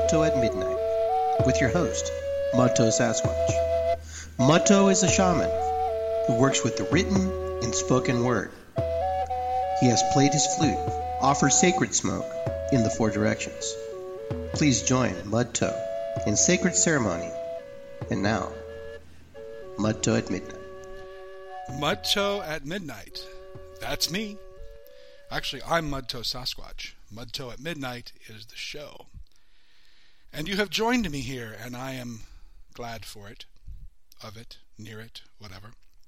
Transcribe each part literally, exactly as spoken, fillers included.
Mudto at Midnight with your host, Mudto Sasquatch. Mudto is a shaman who works with the written and spoken word. He has played his flute, offers sacred smoke in the four directions. Please join Mudto in sacred ceremony. And now, Mudto at Midnight. Mudto at Midnight. That's me. Actually, I'm Mudto Sasquatch. Mudto at Midnight is the show. And you have joined me here, and I am glad for it, of it, near it, whatever.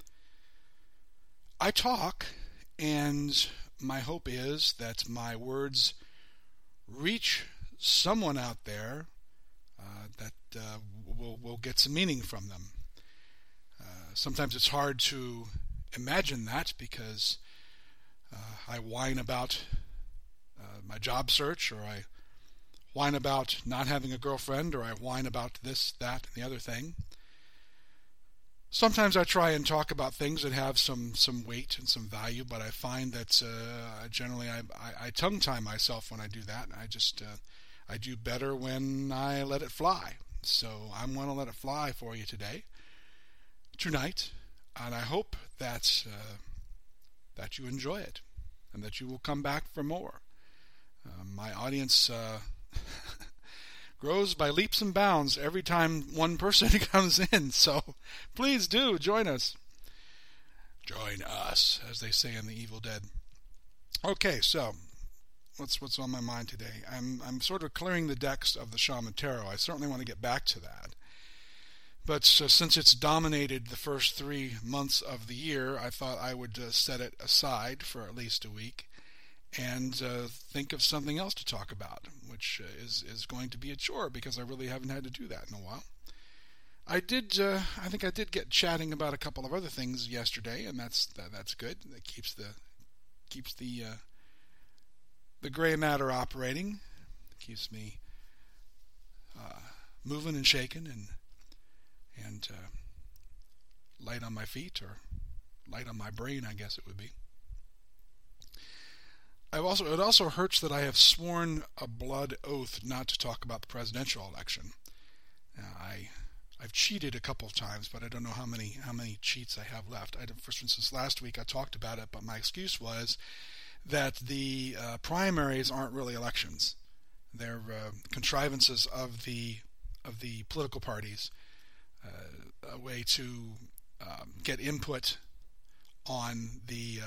I talk, and my hope is that my words reach someone out there uh, that uh, will, will get some meaning from them. Uh, sometimes it's hard to imagine that because uh, I whine about uh, my job search, or I whine about not having a girlfriend, or I whine about this, that, and the other thing. Sometimes I try and talk about things that have some, some weight and some value, but I find that uh, generally I, I, I tongue-tie myself when I do that. I just uh, I do better when I let it fly. So I'm going to let it fly for you today, tonight, and I hope that uh, that you enjoy it and that you will come back for more. Uh, my audience uh, grows by leaps and bounds every time one person comes in, so please do join us. Join us, as they say in The Evil Dead. Okay, so what's what's on my mind today? I'm I'm sort of clearing the decks of the Shaman Tarot. I certainly want to get back to that. But uh, since it's dominated the first three months of the year, I thought I would uh, set it aside for at least a week and uh, think of something else to talk about, which uh, is, is going to be a chore because I really haven't had to do that in a while. I did, uh, I think I did get chatting about a couple of other things yesterday, and that's that, that's good. It keeps the keeps the uh, the gray matter operating, keeps me uh, moving and shaking and and uh, light on my feet, or light on my brain, I guess it would be. I've also it also hurts that I have sworn a blood oath not to talk about the presidential election. Now, I I've cheated a couple of times, but I don't know how many how many cheats I have left. I, for instance, last week I talked about it, but my excuse was that the uh, primaries aren't really elections; they're uh, contrivances of the of the political parties. Uh, a way to um, get input on the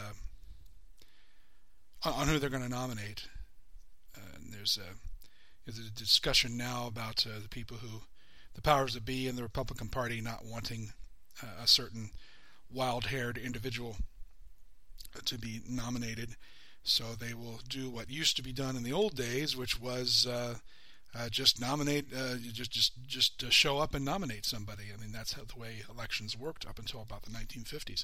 uh, on who they're going to nominate. Uh, and there's a there's a discussion now about uh, the people who, the powers that be in the Republican Party, not wanting uh, a certain wild-haired individual to be nominated, so they will do what used to be done in the old days, which was Uh, Uh, just nominate, uh, just just just uh, show up and nominate somebody. I mean, that's how the way elections worked up until about the nineteen fifties.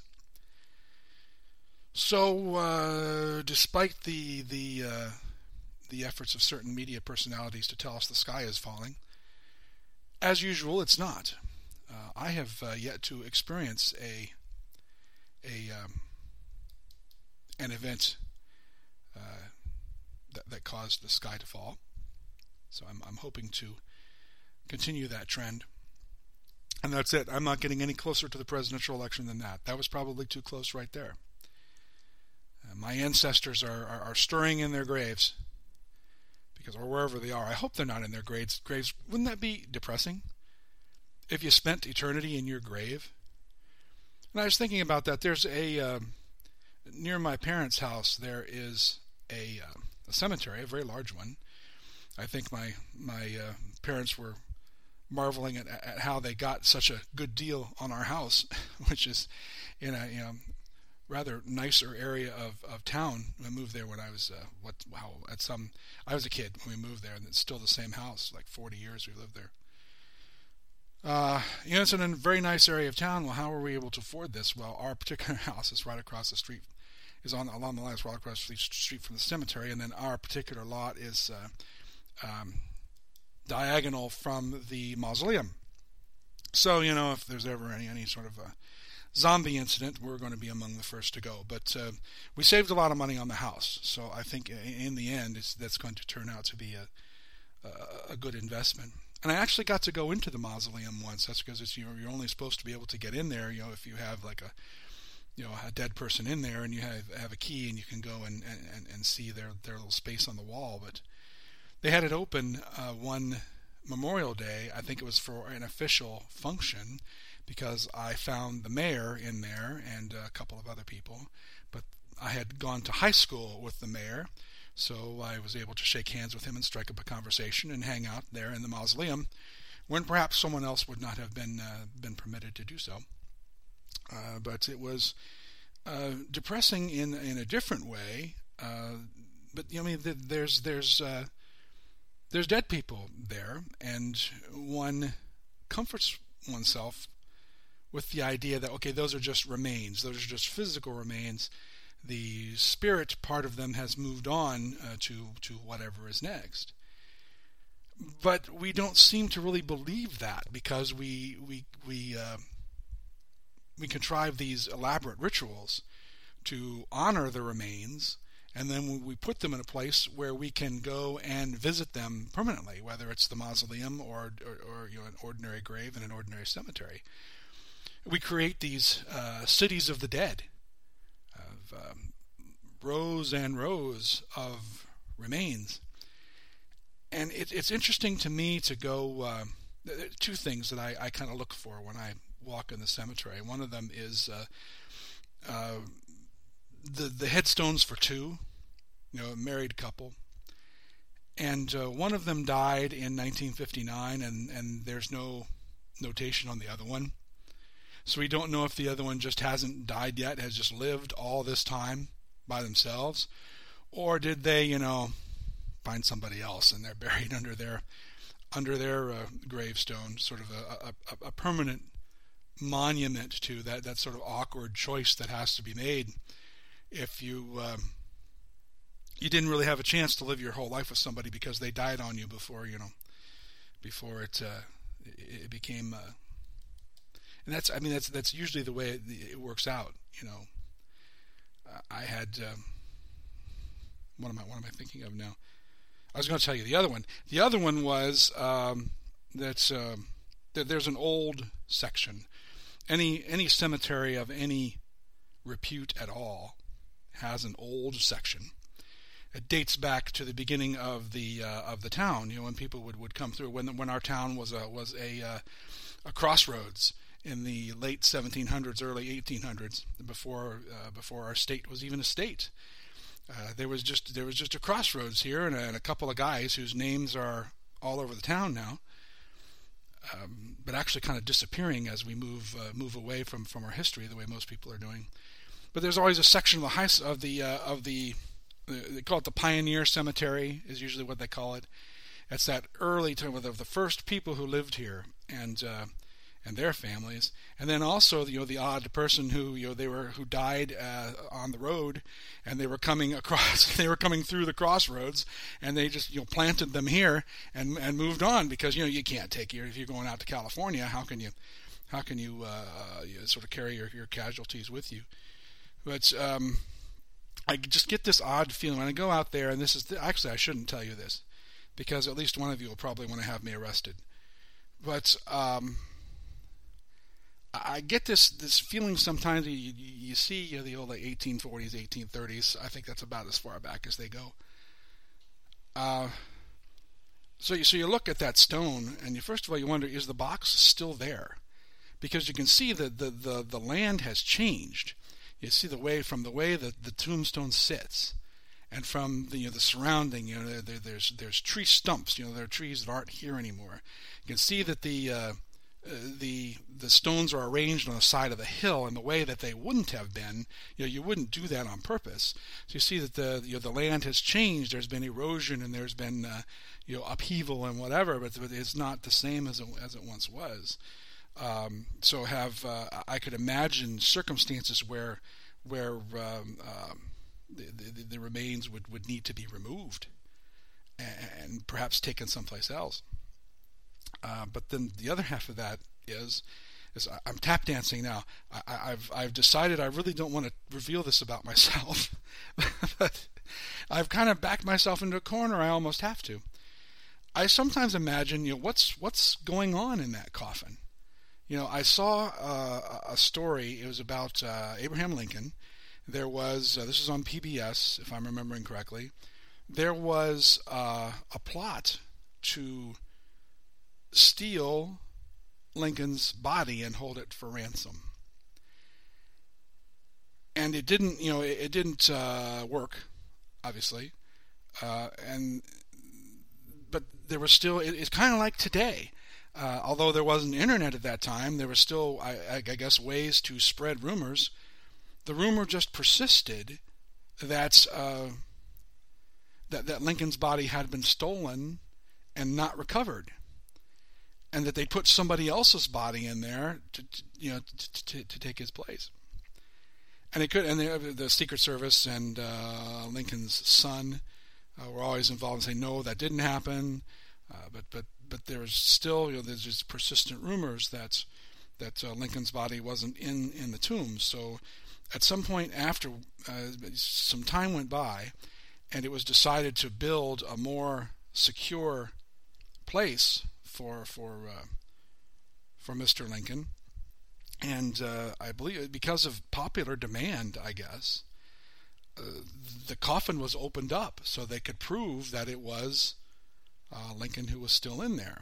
So, uh, despite the the uh, the efforts of certain media personalities to tell us the sky is falling, as usual, it's not. Uh, I have uh, yet to experience a a um, an event uh, that that caused the sky to fall. So I'm, I'm hoping to continue that trend. And that's it. I'm not getting any closer to the presidential election than that. That was probably too close right there. Uh, my ancestors are, are, are stirring in their graves, because, or wherever they are. I hope they're not in their graves. graves. Wouldn't that be depressing? If you spent eternity in your grave? And I was thinking about that. There's a, uh, near my parents' house, there is a, uh, a cemetery, a very large one. I think my my uh, parents were marveling at, at how they got such a good deal on our house, which is in a you know, rather nicer area of, of town. I moved there when I was uh, what how at some I was a kid when we moved there, and it's still the same house. Like forty years we lived there. Uh, you know, it's in a very nice area of town. Well, how were we able to afford this? Well, our particular house is right across the street, is on along the lines right across the street from the cemetery, and then our particular lot is Uh, Um, diagonal from the mausoleum. So, you know, if there's ever any, any sort of a zombie incident, we're going to be among the first to go. But uh, we saved a lot of money on the house, so I think in the end it's, that's going to turn out to be a, a, a good investment. And I actually got to go into the mausoleum once. That's because it's, you know, you're only supposed to be able to get in there, you know, if you have like a, you know, a dead person in there and you have have a key and you can go and, and, and see their, their little space on the wall. But they had it open uh, one Memorial Day. I think it was for an official function, because I found the mayor in there and a couple of other people. But I had gone to high school with the mayor, so I was able to shake hands with him and strike up a conversation and hang out there in the mausoleum when perhaps someone else would not have been uh, been permitted to do so. Uh, but it was uh, depressing in in a different way. Uh, but you know, I mean, there's there's uh, there's dead people there, and one comforts oneself with the idea that, okay, those are just remains. Those are just physical remains. The spirit part of them has moved on uh, to to whatever is next. But we don't seem to really believe that, because we we we uh, we contrive these elaborate rituals to honor the remains, and then we put them in a place where we can go and visit them permanently, whether it's the mausoleum or or, or you know, an ordinary grave in an ordinary cemetery. We create these uh, cities of the dead, of um, rows and rows of remains. And it, it's interesting to me to go, uh, two things that I, I kind of look for when I walk in the cemetery. One of them is uh, uh, the, the headstones for two, you know, a married couple. And uh, one of them died in nineteen fifty-nine, and, and there's no notation on the other one. So we don't know if the other one just hasn't died yet, has just lived all this time by themselves, or did they, you know, find somebody else and they're buried under their under their uh, gravestone, sort of a, a, a permanent monument to that, that sort of awkward choice that has to be made if you um, you didn't really have a chance to live your whole life with somebody because they died on you before, you know, before it uh, it became. Uh, And that's, I mean, that's that's usually the way it, it works out. You know, uh, I had, um, what am I, what am I thinking of now? I was going to tell you the other one. The other one was um, that uh, th- there's an old section. Any any cemetery of any repute at all has an old section. It dates back to the beginning of the uh, of the town. You know, when people would, would come through, when when our town was a was a uh, a crossroads in the late seventeen hundreds, early eighteen hundreds, before uh, before our state was even a state. Uh, there was just there was just a crossroads here, and a, and a couple of guys whose names are all over the town now, um, but actually kind of disappearing as we move uh, move away from, from our history, the way most people are doing. But there's always a section of the high, of the uh, of the they call it the Pioneer Cemetery, is usually what they call it. It's that early time of the first people who lived here, and uh, and their families, and then also, you know, the odd person who, you know, they were who died uh, on the road, and they were coming across, they were coming through the crossroads, and they just, you know, planted them here and and moved on, because, you know, you can't take your, if you're going out to California, how can you, how can you, uh, you sort of carry your, your casualties with you? But um, I just get this odd feeling when I go out there, and this is actually I shouldn't tell you this, because at least one of you will probably want to have me arrested, but. Um, I get this, this feeling sometimes. You, you see, you know, the old like eighteen forties, eighteen thirties. I think that's about as far back as they go. Uh, so you so you look at that stone, and you first of all you wonder, is the box still there? Because you can see that the, the, the land has changed. You see the way from the way that the tombstone sits, and from the, you know, the surrounding. You know, there, there, there's there's tree stumps. You know, there are trees that aren't here anymore. You can see that the uh, Uh, the the stones are arranged on the side of the hill in the way that they wouldn't have been. You know, you wouldn't do that on purpose. So you see that the you know, the land has changed. There's been erosion, and there's been uh, you know, upheaval and whatever, but, but it's not the same as it, as it once was. Um, so have uh, I could imagine circumstances where where um, um, the, the, the remains would, would need to be removed and, and perhaps taken someplace else. Uh, but then the other half of that is, is I'm tap dancing now. I, I've I've decided I really don't want to reveal this about myself, but I've kind of backed myself into a corner. I almost have to. I sometimes imagine, you know, what's what's going on in that coffin. You know, I saw uh, a story. It was about uh, Abraham Lincoln. There was uh, this was on P B S, if I'm remembering correctly. There was uh, a plot to steal Lincoln's body and hold it for ransom. And it didn't, you know, it, it didn't uh, work, obviously. Uh, and but there was still, it, it's kind of like today. Uh, although there wasn't internet at that time, there was still, I, I guess, ways to spread rumors. The rumor just persisted that uh, that that Lincoln's body had been stolen and not recovered, and that they put somebody else's body in there to, to you know to, to, to take his place. And it could, and the, the Secret Service and uh, Lincoln's son uh, were always involved and saying, no, that didn't happen. Uh, but but but there's still, you know, there's just persistent rumors that that uh, Lincoln's body wasn't in, in the tomb. So at some point after uh, some time went by, and it was decided to build a more secure place for for uh, for Mister Lincoln. And uh, I believe because of popular demand, I guess, uh, the coffin was opened up so they could prove that it was uh, Lincoln who was still in there.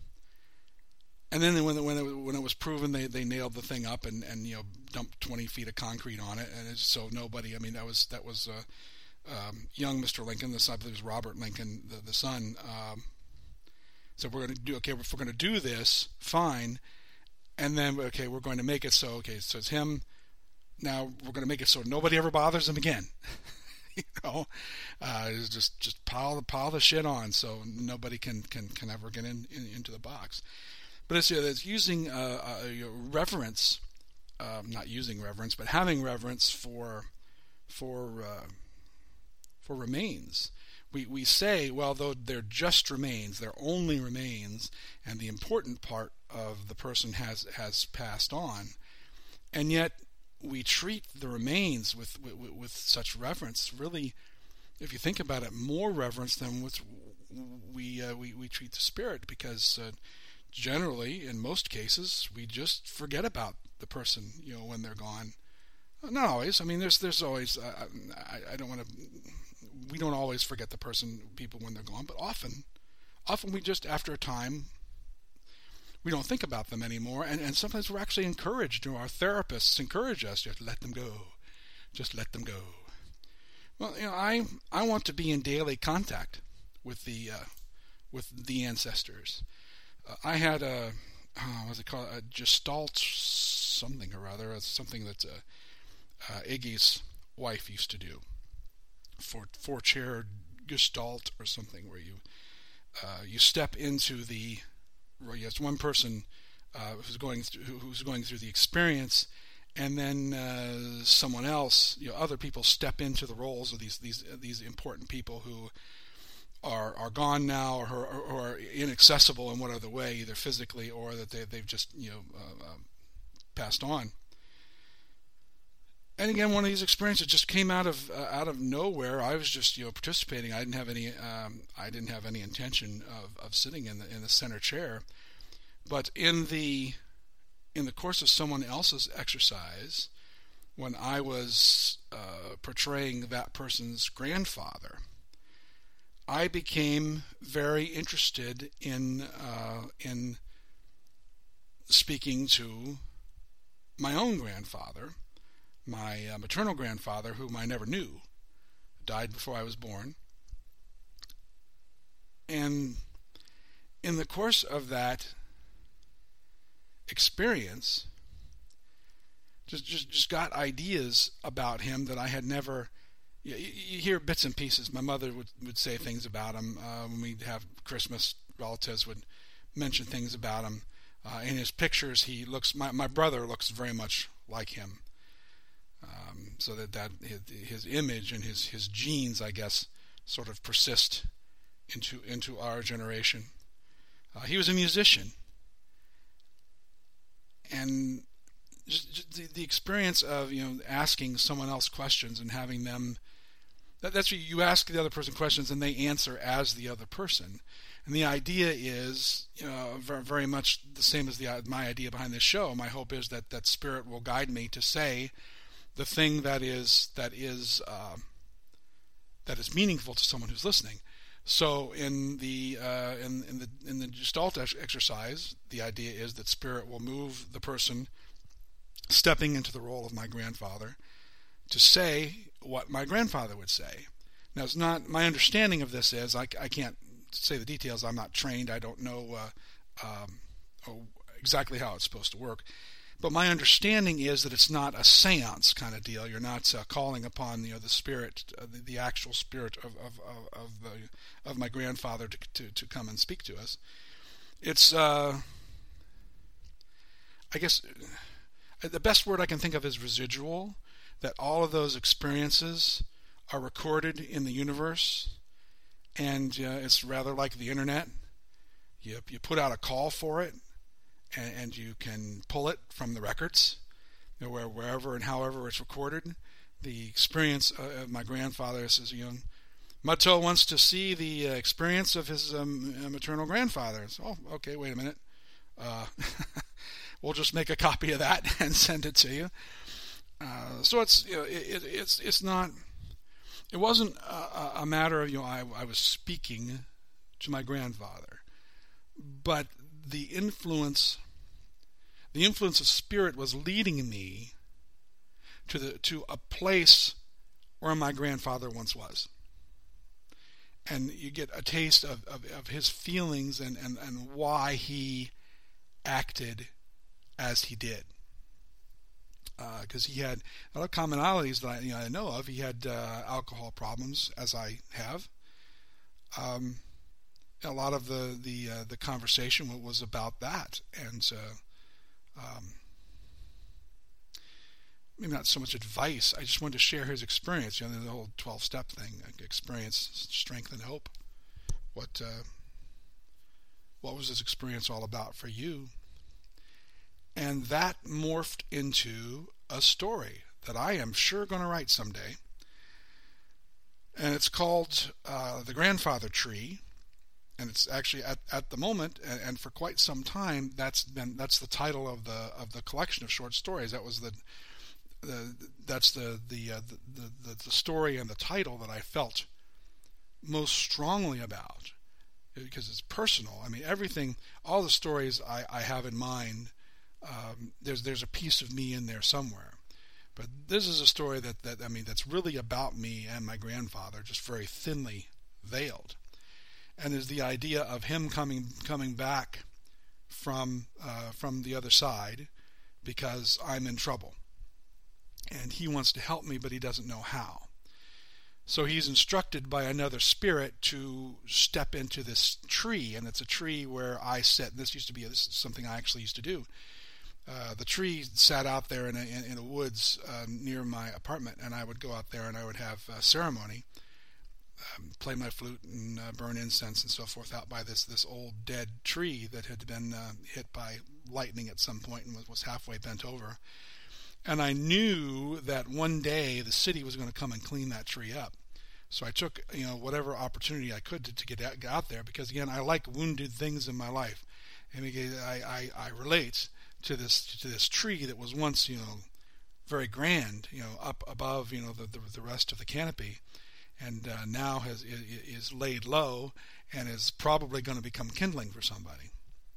And then when it, when it, when it was proven, they, they nailed the thing up and, and you know dumped twenty feet of concrete on it, and it's, so nobody. I mean, that was that was uh, um, young Mister Lincoln. This I believe was Robert Lincoln, the, the son. Um, so we're going to do okay. If we're going to do this, fine. And then, okay, we're going to make it so, okay, so it's him. Now we're going to make it so nobody ever bothers him again. you know, uh, just just pile pile the shit on so nobody can can, can ever get in, in into the box. But it's, it's using uh, uh, you know, reverence, um, not using reverence, but having reverence for for uh, for remains. We we say, well, though they're just remains, they're only remains, and the important part of the person has has passed on, and yet we treat the remains with with, with such reverence. Really, if you think about it, more reverence than with we uh, we we treat the spirit, because uh, generally, in most cases, we just forget about the person, you know, when they're gone. Not always. I mean, there's there's always. Uh, I I don't want to. We don't always forget the person, people when they're gone, but often, often we just, after a time, we don't think about them anymore, and, and sometimes we're actually encouraged, or our therapists encourage us, just let them go, just let them go. Well, you know, I I want to be in daily contact with the uh, with the ancestors. Uh, I had a, oh, what's it called, a gestalt something or other, something that uh, uh, Iggy's wife used to do. For four chair gestalt or something, where you uh, you step into the, where you have one person uh, who's going through, who's going through the experience, and then uh, someone else, you know, other people step into the roles of these these these important people who are are gone now, or, or, or are inaccessible in what other way, either physically or that they they've just you know uh, uh, passed on. And again, one of these experiences just came out of uh, out of nowhere. I was just you know participating. I didn't have any um, I didn't have any intention of, of sitting in the in the center chair, but in the in the course of someone else's exercise, when I was uh, portraying that person's grandfather, I became very interested in uh, in speaking to my own grandfather. My uh, maternal grandfather, whom I never knew, died before I was born. And in the course of that experience, just just, just got ideas about him that I had never... You, you hear bits and pieces. My mother would, would say things about him. Uh, when we'd have Christmas, relatives would mention things about him. Uh, in his pictures, he looks... My, my brother looks very much like him. Um, so that, that his, his image and his, his genes, I guess, sort of persist into into our generation. Uh, he was a musician, and just, just the, the experience of you know asking someone else questions and having them that, that's what you ask the other person questions and they answer as the other person. And the idea is, you know, very, very much the same as the my idea behind this show. My hope is that that Spirit will guide me to say the thing that is that is uh, that is meaningful to someone who's listening. So in the uh, in in the in the Gestalt exercise, the idea is that Spirit will move the person stepping into the role of my grandfather to say what my grandfather would say. Now, it's not my understanding of this is I, I can't say the details. I'm not trained. I don't know uh, um, oh, exactly how it's supposed to work. But my understanding is that it's not a seance kind of deal. You're not uh, calling upon you know the spirit, uh, the, the actual spirit of of of, of, the, of my grandfather to, to to come and speak to us. It's uh, I guess uh, the best word I can think of is residual. That all of those experiences are recorded in the universe. And uh, it's rather like the internet. You you put out a call for it, and, and you can pull it from the records, you know, where, wherever and however it's recorded. The experience of my grandfather says, you know, Mutto wants to see the uh, experience of his um, maternal grandfather. So, oh, okay, wait a minute. Uh, we'll just make a copy of that and send it to you. Uh, so it's you know, it, it, it's it's not. It wasn't a, a matter of, you know, I, I was speaking to my grandfather, but the influence, the influence of Spirit was leading me to the to a place where my grandfather once was. And you get a taste of, of, of his feelings and, and, and why he acted as he did. Because uh, he had a lot of commonalities that I, you know, I know of. He had uh, alcohol problems, as I have. Um, a lot of the the uh, the conversation was about that, and uh, um, maybe not so much advice. I just wanted to share his experience. You know, the whole twelve-step thing: experience, strength, and hope. What uh, what was this experience all about for you? And that morphed into a story that I am sure going to write someday. And it's called uh, The Grandfather Tree. And it's actually at, at the moment, and, and for quite some time, that's been that's the title of the of the collection of short stories. That was the, the that's the the, uh, the the the story and the title that I felt most strongly about, because it's personal. I mean, everything, all the stories I, I have in mind. Um, there's there's a piece of me in there somewhere, but this is a story that, that I mean that's really about me and my grandfather, just very thinly veiled. And there's the idea of him coming coming back from uh, from the other side because I'm in trouble, and he wants to help me, but he doesn't know how. So he's instructed by another spirit to step into this tree, and it's a tree where I sit. And this used to be this is something I actually used to do. Uh, the tree sat out there in a, in, in the woods uh, near my apartment, and I would go out there and I would have a ceremony, um, play my flute and uh, burn incense and so forth out by this this old dead tree that had been uh, hit by lightning at some point and was, was halfway bent over. And I knew that one day the city was going to come and clean that tree up. So I took, you know, whatever opportunity I could to, to get, out, get out there, because again, I like wounded things in my life, and I I, I relate to this to this tree that was once, you know, very grand, you know, up above, you know, the the, the rest of the canopy, and uh, now has is laid low and is probably going to become kindling for somebody.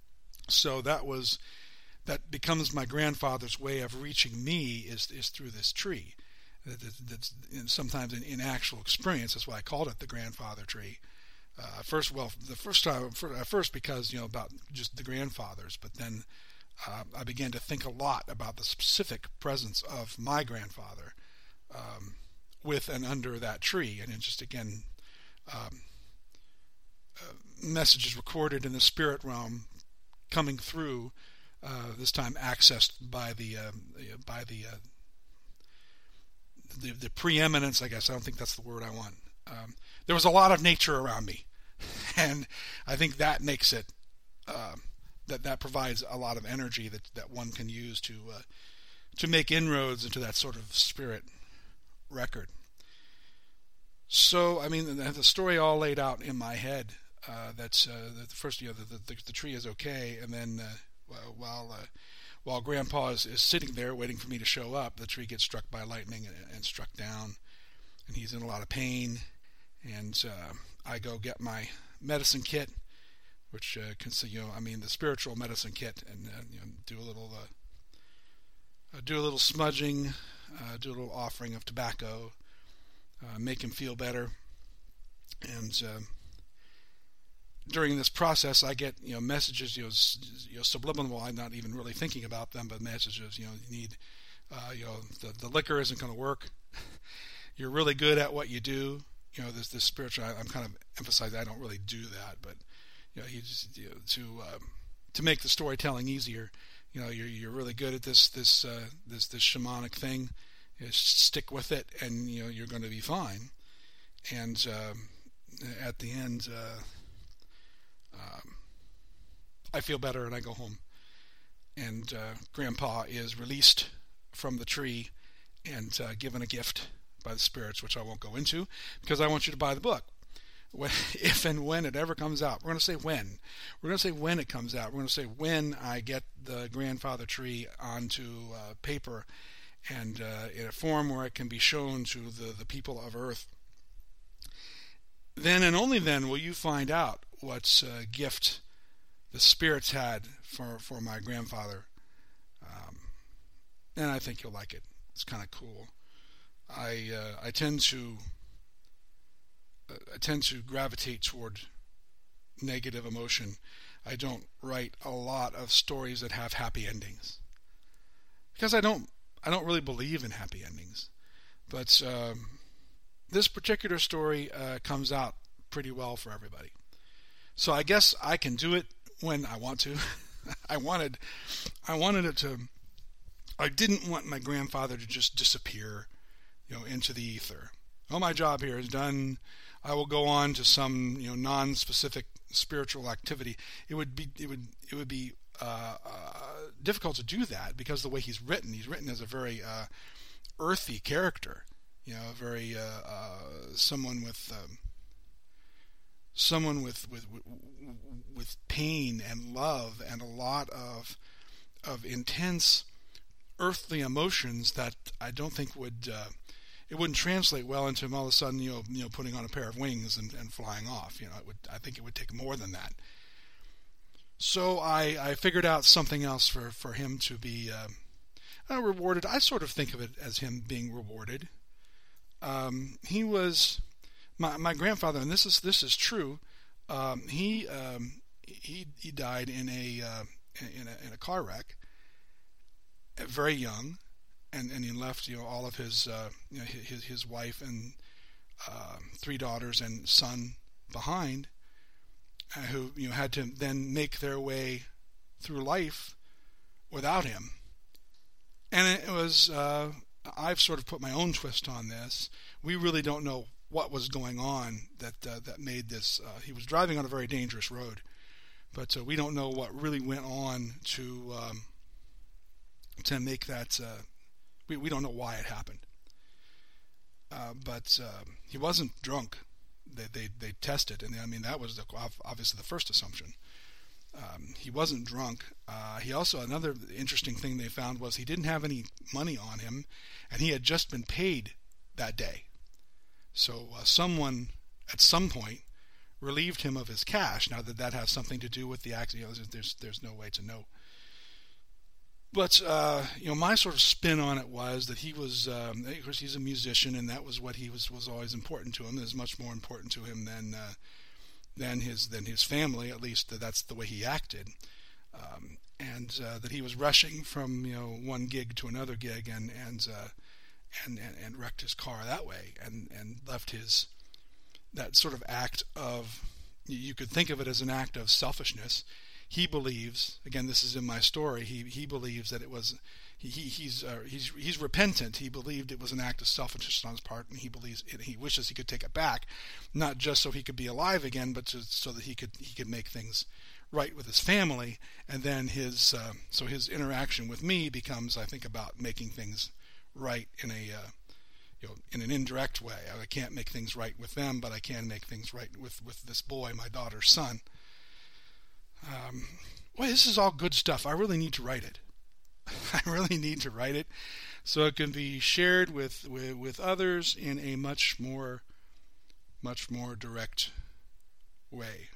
So that was that becomes my grandfather's way of reaching me is is through this tree. That, that, that's sometimes in, in actual experience. That's why I called it the grandfather tree. Uh, first, well, the first time, first because you know about just the grandfathers, but then. Uh, I began to think a lot about the specific presence of my grandfather um, with and under that tree, and it just again um, uh, messages recorded in the spirit realm coming through. Uh, this time accessed by the um, by the, uh, the the preeminence. I guess I don't think that's the word I want. Um, there was a lot of nature around me, and I think that makes it. Uh, That, that provides a lot of energy that, that one can use to uh, to make inroads into that sort of spirit record. So, I mean, the, the story all laid out in my head. Uh, that's uh, the first, you know, the, the, the tree is okay, and then uh, while uh, while Grandpa is, is sitting there waiting for me to show up, the tree gets struck by lightning and, and struck down, and he's in a lot of pain. And uh, I go get my medicine kit, which uh, consists, you know, I mean, the spiritual medicine kit, and uh, you know, do a little, uh, do a little smudging, uh, do a little offering of tobacco, uh, make him feel better, and. Uh, During this process, I get, you know, messages, you know, you know, subliminal. I'm not even really thinking about them, but messages, you know, you need, uh, you know, the, the liquor isn't going to work. You're really good at what you do. You know, this this spiritual. I, I'm kind of emphasizing I don't really do that, but you know, he just, you know, to um, to make the storytelling easier. You know, you're you're really good at this this uh, this this shamanic thing. You know, stick with it, and you know you're going to be fine. And um, at the end. Uh, Um, I feel better and I go home, and uh, Grandpa is released from the tree and uh, given a gift by the spirits, which I won't go into because I want you to buy the book. When, if and when it ever comes out, we're going to say when. We're going to say when it comes out. We're going to say when I get the grandfather tree onto uh, paper and uh, in a form where it can be shown to the, the people of Earth. Then and only then will you find out what uh, gift the spirits had for, for my grandfather. Um, and I think you'll like it. It's kind of cool. I uh, I tend to uh, I tend to gravitate toward negative emotion. I don't write a lot of stories that have happy endings because I don't I don't really believe in happy endings. But um, this particular story uh, comes out pretty well for everybody. So I guess I can do it when I want to. I wanted, I wanted it to. I didn't want my grandfather to just disappear, you know, into the ether. Oh, my job here is done. I will go on to some, you know, non-specific spiritual activity. It would be, it would, it would be uh, uh, difficult to do that because the way he's written, he's written as a very uh, earthy character. You know, very uh, uh, someone with. Um, Someone with, with with pain and love and a lot of of intense earthly emotions that I don't think would uh, it wouldn't translate well into him all of a sudden you know you know putting on a pair of wings and, and flying off. You know, it would I think it would take more than that. So I, I figured out something else for, for him to be uh, rewarded. I sort of think of it as him being rewarded. Um, he was. My my grandfather, and this is this is true. Um, he um, he he died in a uh, in a in a car wreck, very young, and, and he left you know all of his uh, you know, his his wife and uh, three daughters and son behind, uh, who you know had to then make their way through life without him. And it was uh, I've sort of put my own twist on this. We really don't know what was going on that uh, that made this. Uh, he was driving on a very dangerous road, but uh, we don't know what really went on to um, to make that. Uh, we we don't know why it happened. Uh, but uh, he wasn't drunk. They they they tested, and I mean that was the, obviously the first assumption. Um, he wasn't drunk. Uh, he also another interesting thing they found was he didn't have any money on him, and he had just been paid that day. So uh, someone at some point relieved him of his cash. Now that that has something to do with the accident, you know, there's there's no way to know. But uh, you know, my sort of spin on it was that he was, um, of course, he's a musician, and that was what he was was always important to him. It was much more important to him than uh, than his than his family. At least that's the way he acted. Um, and uh, that he was rushing from you know one gig to another gig, and and. Uh, And, and, and wrecked his car that way, and, and left his that sort of act of, you could think of it as an act of selfishness. He believes, again, this is in my story. He he believes that it was he, he he's uh, he's he's repentant. He believed it was an act of selfishness on his part, and he believes it, he wishes he could take it back, not just so he could be alive again, but to, so that he could he could make things right with his family. And then his uh, so his interaction with me becomes, I think, about making things right in a uh, you know, in an indirect way. I can't make things right with them, but I can make things right with, with this boy, my daughter's son. Um, well, this is all good stuff. I really need to write it. I really need to write it so it can be shared with, with, with others in a much more, much more direct way.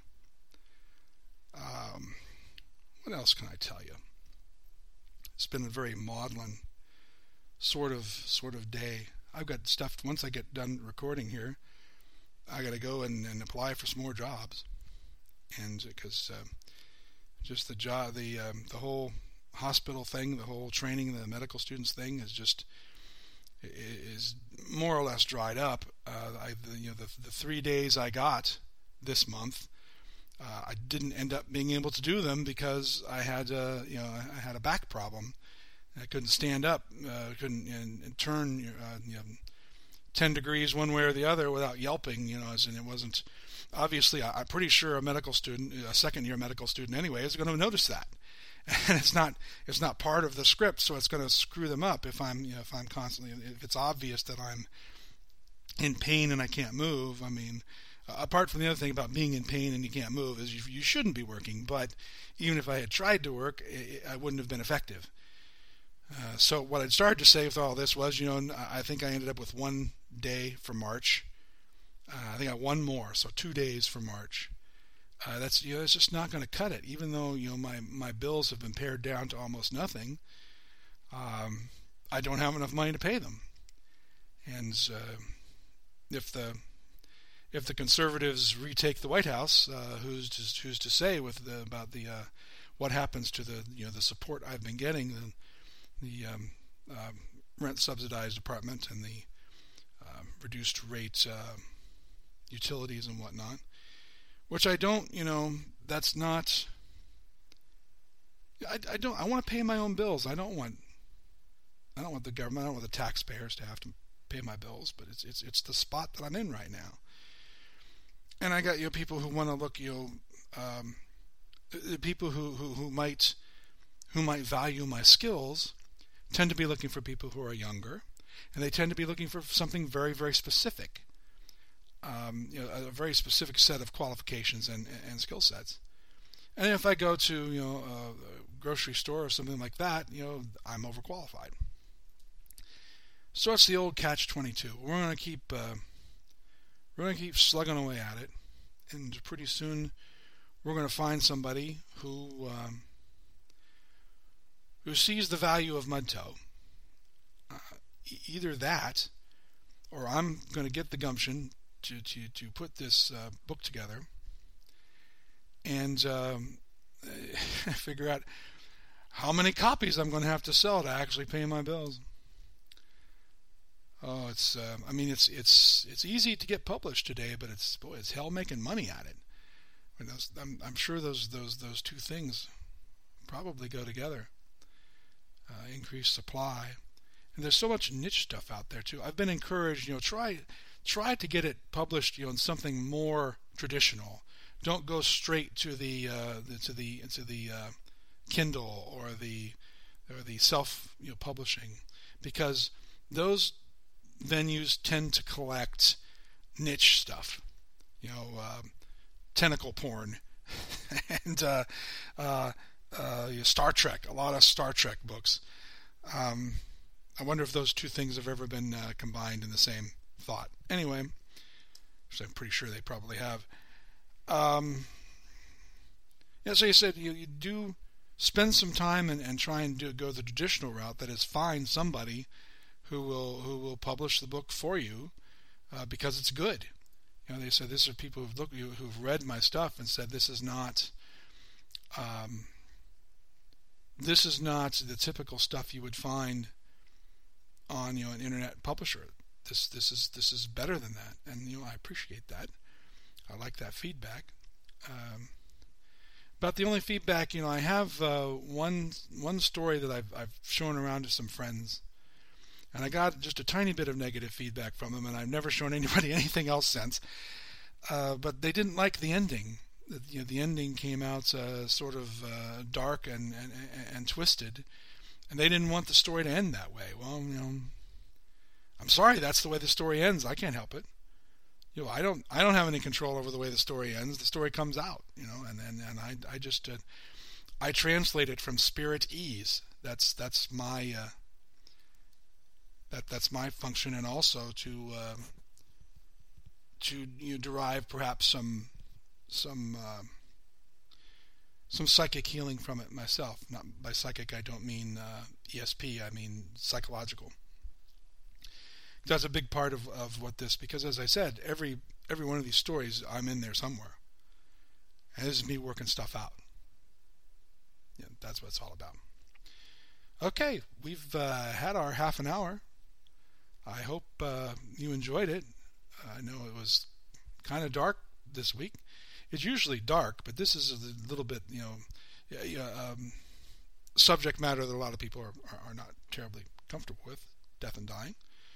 Um, what else can I tell you? It's been a very maudlin sort of sort of day. I've got stuff. Once I get done recording here, I got to go and, and apply for some more jobs, and because uh, just the job, the um, the whole hospital thing, the whole training, the medical students thing is just is more or less dried up. Uh, I, the, you know, the the three days I got this month, uh, I didn't end up being able to do them because I had a, you know I had a back problem. I couldn't stand up, uh, couldn't and, and turn uh, you know, ten degrees one way or the other without yelping. You know, and it wasn't obviously. I, I'm pretty sure a medical student, a second year medical student anyway, is going to notice that, and it's not it's not part of the script, so it's going to screw them up if I'm you know if I'm constantly if it's obvious that I'm in pain and I can't move. I mean, uh, apart from the other thing about being in pain and you can't move is you, you shouldn't be working. But even if I had tried to work, it, I wouldn't have been effective. Uh, so what I'd started to say with all this was, you know, I think I ended up with one day for March. Uh, I think I one more, so two days for March. Uh, that's you know, it's just not going to cut it. Even though you know my, my bills have been pared down to almost nothing, um, I don't have enough money to pay them. And uh, if the if the conservatives retake the White House, uh, who's to, who's to say with the, about the uh, what happens to the you know the support I've been getting, the the um, uh, rent subsidized apartment and the uh, reduced rate uh, utilities and whatnot, which I don't, you know, that's not, I, I don't, I want to pay my own bills. I don't want, I don't want the government, I don't want the taxpayers to have to pay my bills, but it's, it's, it's the spot that I'm in right now. And I got, you know, people who want to look, you know, um, the people who, who, who might, who might value my skills tend to be looking for people who are younger, and they tend to be looking for something very, very specific, um, you know, a very specific set of qualifications and, and skill sets. And if I go to, you know, a grocery store or something like that, you know, I'm overqualified. So it's the old catch twenty-two. We're going to keep, uh, we're going to keep slugging away at it, and pretty soon we're going to find somebody who. Um, who sees the value of Mudtoe. Uh, e- either that, or I'm going to get the gumption to, to, to put this uh, book together and um, figure out how many copies I'm going to have to sell to actually pay my bills. Oh, it's uh, I mean, it's it's it's easy to get published today, but it's boy, it's hell making money at it. I mean, those, I'm, I'm sure those those those two things probably go together. Uh, increased supply, and there's so much niche stuff out there too. I've been encouraged, you know, try try to get it published, you know, in something more traditional. Don't go straight to the, uh, the to the to the uh, Kindle or the or the self you know publishing, because those venues tend to collect niche stuff, you know, uh, tentacle porn and uh, uh, uh, Star Trek, a lot of Star Trek books. Um, I wonder if those two things have ever been uh, combined in the same thought. Anyway, which I'm pretty sure they probably have. Um, yeah, so you said you, you do spend some time and, and try and do, go the traditional route. That is, find somebody who will who will publish the book for you uh, because it's good. You know, they said this are people who've looked, who've read my stuff and said this is not um, this is not the typical stuff you would find on you know an internet publisher. This this is this is better than that, and you know I appreciate that. I like that feedback. Um, but the only feedback, you know, I have uh, one one story that I've I've shown around to some friends, and I got just a tiny bit of negative feedback from them, and I've never shown anybody anything else since. Uh, but they didn't like the ending. You know, the ending came out uh, sort of uh, dark and, and and twisted, and they didn't want the story to end that way. Well, you know, I'm sorry, that's the way the story ends. I can't help it. You know, I don't I don't have any control over the way the story ends. The story comes out, you know, and and, and I I just uh, I translate it from spirit ease. That's that's my uh, that that's my function, and also to uh, to you know, derive perhaps some some uh, some psychic healing from it myself. Not by psychic, I don't mean uh, E S P. I mean psychological. That's a big part of, of what this, because as I said, every every one of these stories, I'm in there somewhere. And this is me working stuff out. Yeah, that's what it's all about. Okay, we've uh, had our half an hour. I hope uh, you enjoyed it. I know it was kind of dark this week. It's usually dark, but this is a little bit, you know, yeah, yeah, um, subject matter that a lot of people are, are, are not terribly comfortable with, death and dying.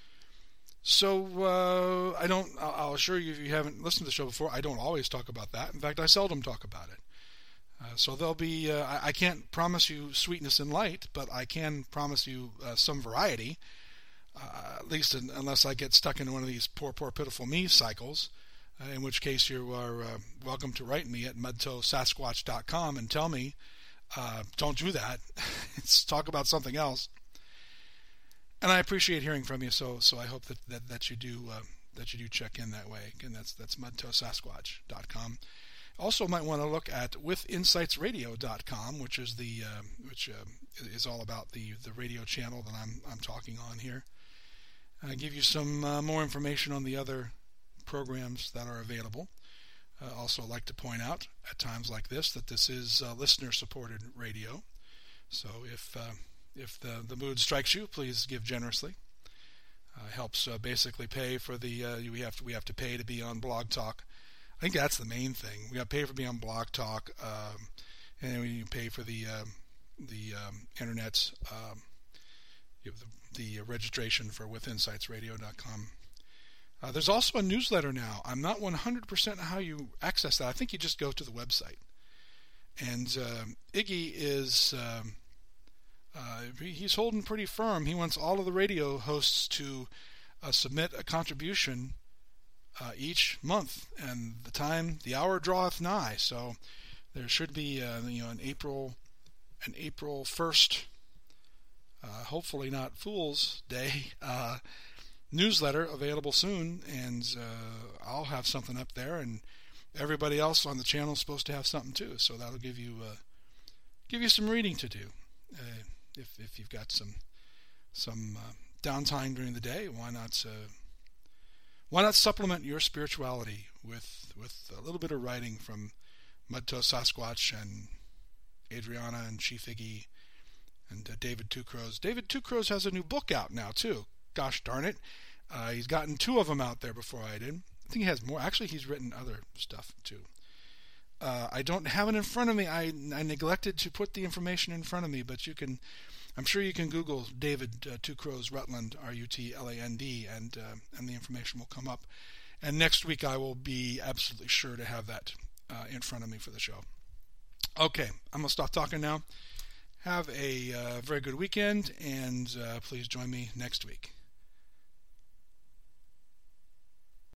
So uh, I don't. I'll assure you, if you haven't listened to the show before, I don't always talk about that. In fact, I seldom talk about it. Uh, so there'll be. Uh, I, I can't promise you sweetness and light, but I can promise you uh, some variety. Uh, at least in, unless I get stuck into one of these poor, poor, pitiful me cycles. Uh, in which case, you are uh, welcome to write me at mudtoe sasquatch dot com and tell me, uh, don't do that. Let's talk about something else. And I appreciate hearing from you, so so I hope that, that, that you do uh, that you do check in that way. Again, that's that's mudtoe sasquatch dot com. Also, might want to look at with insights radio dot com, which is the uh, which uh, is all about the, the radio channel that I'm I'm talking on here. I give you some uh, more information on the other programs that are available. Uh, also, like to point out at times like this that this is uh, listener-supported radio. So if uh, If the, the mood strikes you, please give generously. Uh, helps uh, basically pay for the uh, we have to, we have to pay to be on Blog Talk. I think that's the main thing. We got to pay for being on Blog Talk, um, and then we pay for the uh, the um, internet, um, you know, the, the registration for with insights radio dot com. Uh, there's also a newsletter now. I'm not one hundred percent how you access that. I think you just go to the website. And uh, Iggy is. Um, Uh, he's holding pretty firm. He wants all of the radio hosts to uh, submit a contribution uh, each month, and the time, the hour draweth nigh. So there should be, uh, you know, an April, an April first, uh, hopefully not Fool's Day uh, newsletter available soon, and uh, I'll have something up there, and everybody else on the channel is supposed to have something too. So that'll give you, uh, give you some reading to do. Uh, If if you've got some some uh, downtime during the day, why not uh, why not supplement your spirituality with with a little bit of writing from Mudtoe Sasquatch and Adriana and Chief Iggy and uh, David Two Crows. David Two Crows has a new book out now too. Gosh darn it, uh, he's gotten two of them out there before I did. I think he has more. Actually, he's written other stuff too. Uh, I don't have it in front of me. I, I neglected to put the information in front of me, but you can, I'm sure you can Google David uh, Two Crows Rutland, R U T L A N D, and uh, and the information will come up. And next week I will be absolutely sure to have that uh, in front of me for the show. Okay, I'm going to stop talking now. Have a uh, very good weekend, and uh, please join me next week.